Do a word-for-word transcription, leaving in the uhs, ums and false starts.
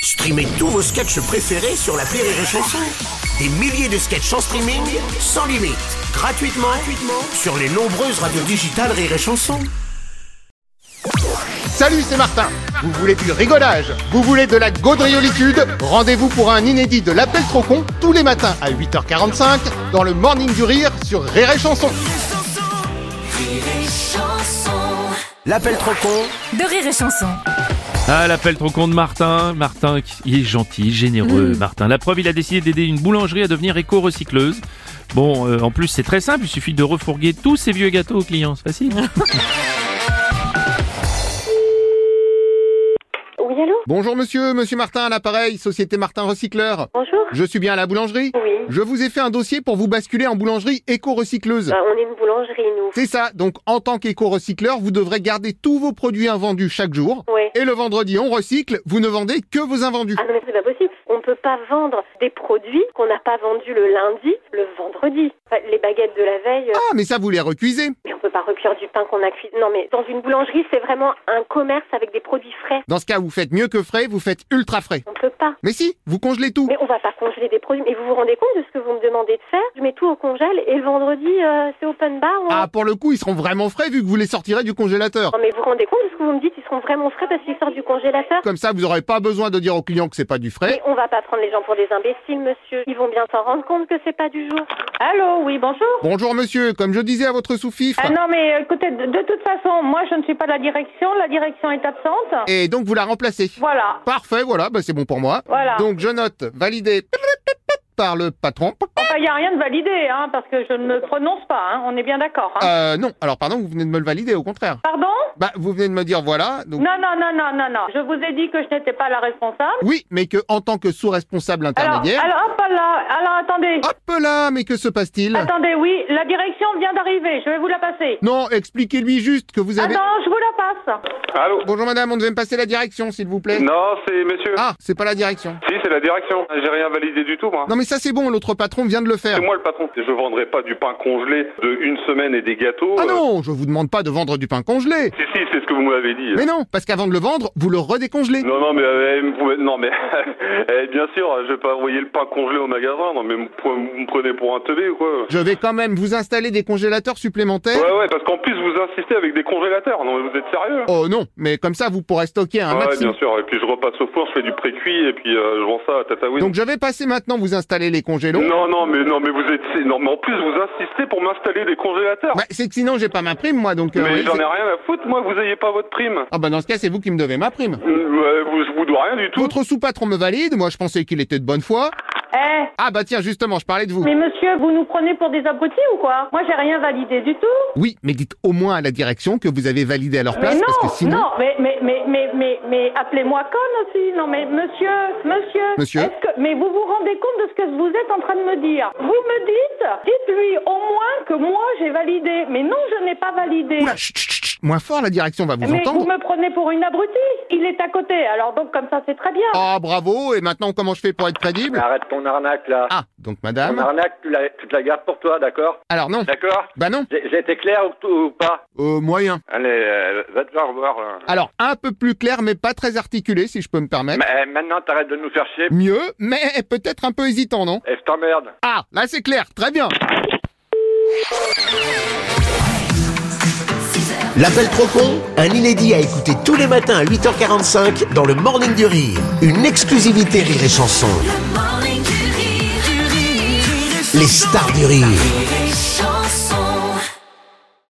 Streamez tous vos sketchs préférés sur l'appli Rire et Chanson. Des milliers de sketchs en streaming, sans limite, gratuitement, gratuitement sur les nombreuses radios digitales Rire et Chanson. Salut, c'est Martin. Vous voulez du rigolage? Vous voulez de la gaudriolitude? Rendez-vous pour un inédit de l'Appel trop con tous les matins à huit heures quarante-cinq dans le Morning du Rire sur Rire et Chanson. L'appel trop con de Rire et Chanson. Ah, l'appel trop con de Martin. Martin, il est gentil, généreux, mmh. Martin. La preuve, il a décidé d'aider une boulangerie à devenir éco-recycleuse. Bon, euh, en plus, c'est très simple, il suffit de refourguer tous ces vieux gâteaux aux clients, c'est facile. Oui, allô ? Bonjour monsieur, monsieur Martin à l'appareil, Société Martin Recycleur. Bonjour. Je suis bien à la boulangerie ? Oui. Je vous ai fait un dossier pour vous basculer en boulangerie éco-recycleuse. Bah, on est une boulangerie, nous. C'est ça, donc en tant qu'éco-recycleur, vous devrez garder tous vos produits invendus chaque jour. Oui. Et le vendredi, on recycle, vous ne vendez que vos invendus. Ah non, mais c'est pas possible. On ne peut pas vendre des produits qu'on n'a pas vendus le lundi, le vendredi. Enfin, les baguettes de la veille... Euh... Ah, mais ça, vous les recuisez. Mais on peut pas recuire du pain qu'on a cuit. Non, mais dans une boulangerie, c'est vraiment un commerce avec des produits frais. Dans ce cas, vous faites mieux que frais, vous faites ultra frais. On peut pas. Mais si, vous congelez tout. Mais on va pas congeler des produits. Mais vous vous rendez compte de ce que vous me demandez de faire ? Je mets tout au congèle et le vendredi, euh, c'est open bar. On... Ah, pour le coup, ils seront vraiment frais vu que vous les sortirez du congélateur. Non, mais vous vous rendez compte de ce que vous me dites ? Ils seront vraiment frais parce qu'ils sortent du congélateur ? Comme ça, vous aurez pas besoin de dire aux clients que c'est pas du frais. Mais on va pas prendre les gens pour des imbéciles, monsieur. Ils vont bien s'en rendre compte que c'est pas du jour. Allô, oui, bonjour. Bonjour monsieur, comme je disais à votre sous-fifre. Ah non, mais écoutez, de, de toute façon, moi je ne suis pas la direction, la direction est absente. Et donc vous la remplacez. Voilà. Parfait, voilà, bah c'est bon pour moi. Voilà. Donc je note, validé par le patron. Enfin, il n'y a rien de validé, hein, parce que je ne me prononce pas, hein, on est bien d'accord. Hein. Euh, non, alors pardon, vous venez de me le valider, au contraire. Pardon ? Bah, vous venez de me dire voilà, donc... Non, non, non, non, non, non, je vous ai dit que je n'étais pas la responsable. Oui, mais que en tant que sous-responsable intermédiaire... Alors, alors, hop là, alors attendez. Hop là, mais que se passe-t-il ? Attendez, oui, la direction vient d'arriver, je vais vous la passer. Non, expliquez-lui juste que vous avez... Attends, je vous la passe. Allô ? Bonjour madame, on devait me passer la direction, s'il vous plaît. Non, c'est monsieur. Ah, c'est pas la direction. Si, c'est la direction. J'ai rien validé du tout, moi. Non mais ça c'est bon, l'autre patron vient de le faire. C'est moi le patron. Je vendrai pas du pain congelé de une semaine et des gâteaux. Ah euh... non, je vous demande pas de vendre du pain congelé. Si, si, c'est ce que vous m'avez dit. Mais non, parce qu'avant de le vendre, vous le redécongelez. Non, non, mais euh, vous, non, mais eh, bien sûr, je vais pas envoyer le pain congelé au magasin. Non, mais vous me prenez pour un teubé ou quoi ? Je vais quand même vous installer des congélateurs supplémentaires. Ouais, ouais, parce qu'en plus vous insistez avec des congélateurs. Non, mais vous êtes sérieux ? Oh non, mais comme ça vous pourrez stocker un ouais, maximum. bien sûr. Et puis je repasse au four, je fais du pré-cuit et puis euh, je vends ça à Tataouine. Donc je vais passer maintenant vous installer les congélos. Non, non, mais non, mais vous êtes, non, mais en plus vous insistez pour m'installer des congélateurs. Bah c'est que sinon j'ai pas ma prime moi donc. Euh, mais oui, j'en c'est... ai rien à foutre, moi, vous ayez pas votre prime. Ah bah dans ce cas c'est vous qui me devez ma prime. Euh, vous, je vous dois rien du tout. Votre sous-patron me valide, moi je pensais qu'il était de bonne foi. Eh Ah bah tiens justement, je parlais de vous. Mais monsieur, vous nous prenez pour des abrutis ou quoi ? Moi j'ai rien validé du tout. Oui, mais dites au moins à la direction que vous avez validé à leur place mais non, parce que sinon... non, mais, mais, mais, mais, mais, mais appelez-moi conne aussi. Non mais monsieur, monsieur. Monsieur est-ce que, mais vous vous rendez compte de ce que vous êtes en train de me dire ? Vous me dites, dites-lui au moins que moi j'ai validé. Mais non, je n'ai pas validé. Oula, chut, chut, chut, moins fort, la direction va vous mais entendre. vous me prenez pour une abrutie. Il est à côté, alors donc comme ça c'est très bien. Ah bravo, et maintenant comment je fais pour être crédible ? Arrête ton arnaque là. Ah, donc Ton madame... arnaque, tu la, tu te la gardes pour toi, d'accord ? Alors non. D'accord ? Bah non. J'ai, j'ai été clair ou, ou pas ? Euh, moyen. Allez, euh, va te faire revoir là. Alors, un peu plus clair, mais pas très articulé, si je peux me permettre. Mais maintenant t'arrêtes de nous faire chier. Mieux, mais peut-être un peu hésitant, non ? Et je t'emmerde. Ah, là c'est clair, très bien. L'appel trop con, un inédit à écouter tous les matins à huit heures quarante-cinq dans le Morning du Rire. Une exclusivité Rire et Chanson. Les stars du rire.